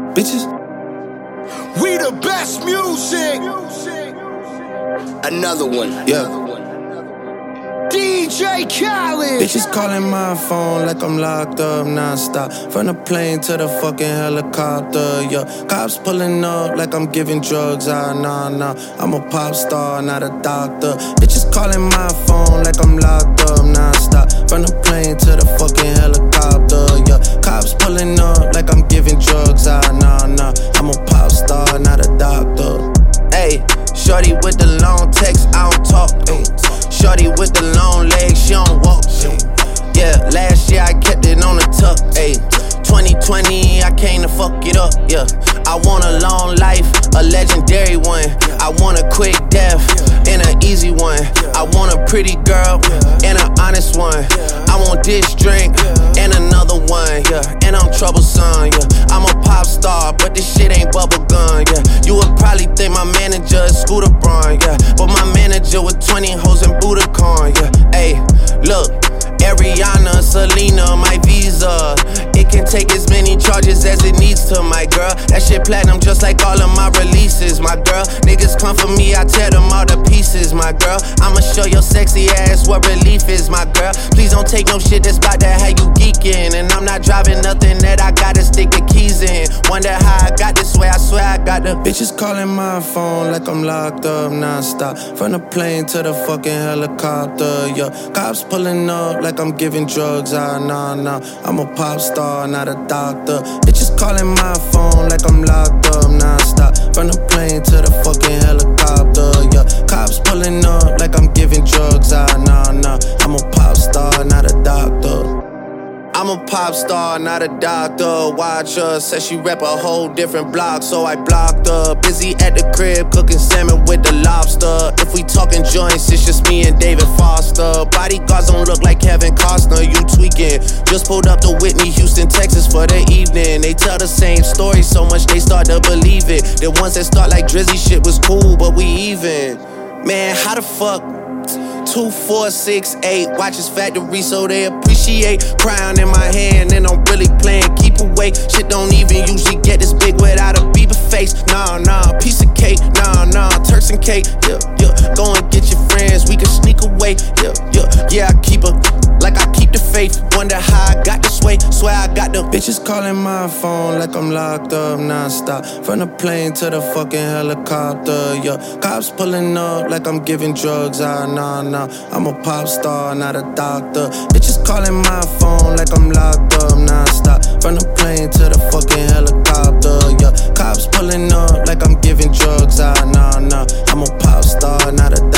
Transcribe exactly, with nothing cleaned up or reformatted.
Bitches. We the best music. Another one. Yeah. D J Khaled. Bitches calling my phone like I'm locked up non-stop. From the plane to the fucking helicopter, yeah. Cops pulling up like I'm giving drugs, ah, nah, nah. I'm a pop star, not a doctor. Bitches calling my phone like I'm locked up non-stop. From the plane to the fucking helicopter, yeah. Cops pulling up like I'm giving drugs, ah, nah, nah. I'm a pop star, not a doctor. Ayy, shorty with the long text, I don't talk, ayy. Shorty with the long legs, she don't walk. Yeah, last year I kept it on the tuck. Ayy, twenty twenty, I came to fuck it up. Yeah, I want a long life, a legendary one. I want a quick death and an easy one. I want a pretty girl and an honest one. I want this drink and another one. Yeah, and I'm troublesome. Yeah, I'm a pop star, but this shit ain't bubblegum. Yeah, you would probably think my manager is Scooter Braun. Yeah, but my manager with twenty hoes and Budokan. Yeah, ayy, look. Ariana, Selena, my visa. It can take as many charges as it needs to, my girl. That shit platinum just like all of my releases, my girl. Niggas come for me, I tear them all to pieces, my girl. I'ma show your sexy ass what relief is, my girl. Please don't take no shit that's about to have you geeking. And I'm not driving nothing that I gotta stick the keys in. Wonder how I got this way, I swear I got the bitches calling my phone like I'm locked up non-stop. From the plane to the fucking helicopter, yeah. Cops pulling up like I'm giving drugs, ah, nah, nah. I'm a pop star, not a doctor. Bitches calling my phone like I'm locked up non-stop. From the plane to the fucking helicopter, yeah. Cops pulling up like I'm giving drugs, ah, nah, nah. I'm a pop star, not a doctor. I'm a pop star, not a doctor. Watch her, said she rep a whole different block, so I blocked her. Busy at the crib, cooking salmon with the lobster. If we talking joints, it's just me and David Foster. Bodyguards don't look like Kevin Costner, you tweaking. Just pulled up to Whitney, Houston, Texas for the evening. They tell the same story so much they start to believe it. The ones that start like Drizzy shit was cool, but we even. Man, how the fuck? Two, four, six, eight. Watches factory so they appreciate. Crown in my hand and I'm really playing keep away. Shit don't even usually get this big without a Bieber face. Nah, nah, piece of cake. Nah, nah, Turks and cake. Yeah, yeah. Go and get your friends, we can sneak away. Yeah, yeah. Yeah, I keep her like I keep the faith. Wonder how I got this way. Swear I got the bitches calling my phone like I'm locked up non-stop. From the plane to the fucking helicopter, yeah. Cops pulling up like I'm giving drugs, ah, nah, nah. I'm a pop star, not a doctor. Bitches calling my phone like I'm locked up non-stop. From the plane to the fucking helicopter, yeah. Cops pulling up like I'm giving drugs, ah, nah, nah. I'm a pop star, not a